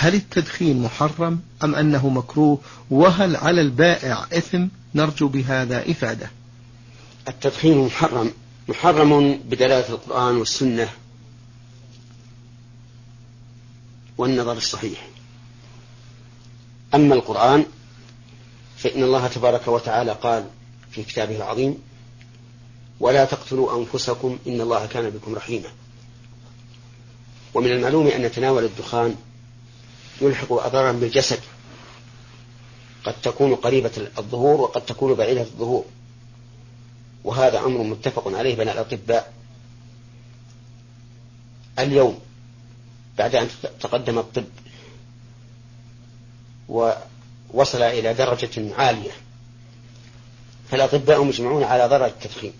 هل التدخين محرم أم أنه مكروه؟ وهل على البائع إثم؟ نرجو بهذا إفادة. التدخين محرم بدلالة القرآن والسنة والنظر الصحيح. أما القرآن فإن الله تبارك وتعالى قال في كتابه العظيم: ولا تقتلوا أنفسكم إن الله كان بكم رحيما. ومن المعلوم أن تناول الدخان يلحق أضرارا بالجسد، قد تكون قريبة الظهور وقد تكون بعيدة الظهور، وهذا أمر متفق عليه بين الأطباء. اليوم بعد أن تقدم الطب ووصل إلى درجة عالية، فالأطباء مجمعون على ضرر التدخين،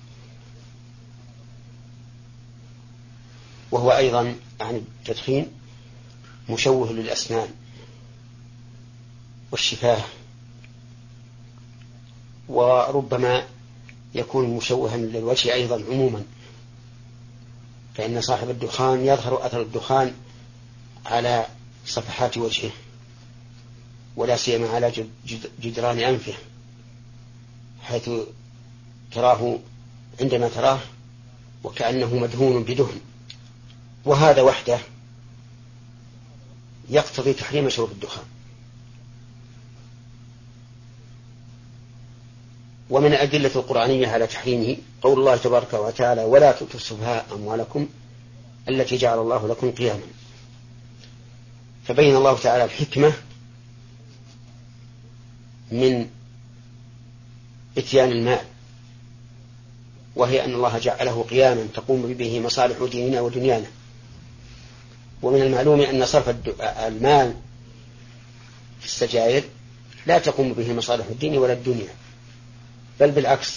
وهو أيضا عن التدخين مشوه للأسنان والشفاه، وربما يكون مشوها للوجه أيضا عموما، فإن صاحب الدخان يظهر أثر الدخان على صفحات وجهه، ولا سيما على جدران أنفه، حيث تراه عندما تراه وكأنه مدهون بدهن، وهذا وحده يقتضي تحريم شرب الدخان. ومن الأدلة القرآنية على تحريمه قول الله تبارك وتعالى: ولا تؤتوا السفهاء أموالكم التي جعل الله لكم قياما. فبين الله تعالى الحكمة من إتيان المال، وهي أن الله جعله قياما تقوم به مصالح ديننا ودنيانا. ومن المعلوم أن صرف المال في السجائر لا تقوم به مصالح الدين ولا الدنيا، بل بالعكس.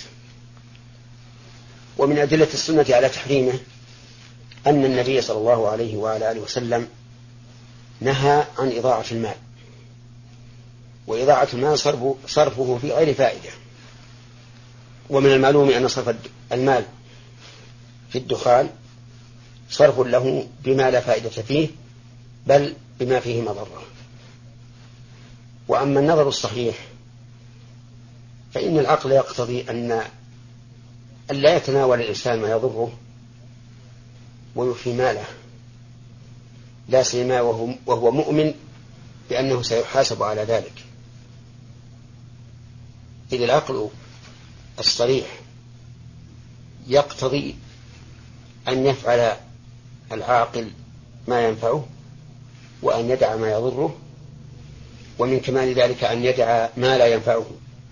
ومن أدلة السنة على تحريمه أن النبي صلى الله عليه وعلى آله وسلم نهى عن إضاعة المال، وإضاعة المال صرفه في غير فائدة. ومن المعلوم أن صرف المال في الدخان صرف له بما لا فائدة فيه، بل بما فيه مضرة. وأما النظر الصحيح فإن العقل يقتضي أن لا يتناول الإنسان ما يضره ويفي ماله، لا سيما وهو مؤمن بأنه سيحاسب على ذلك، إذ العقل الصريح يقتضي أن يفعل العاقل ما ينفعه وأن يدع ما يضره، ومن كمال ذلك أن يدع ما لا ينفعه.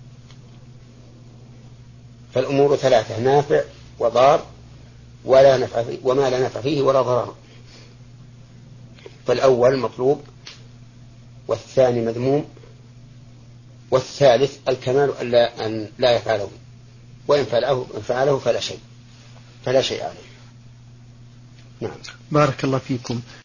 فالأمور ثلاثة: نافع وضار وما لا نفع فيه ولا ضرر. فالأول مطلوب، والثاني مذموم، والثالث الكمال أن لا يفعله، وإن فعله فلا شيء عليه. نعم. بارك الله فيكم.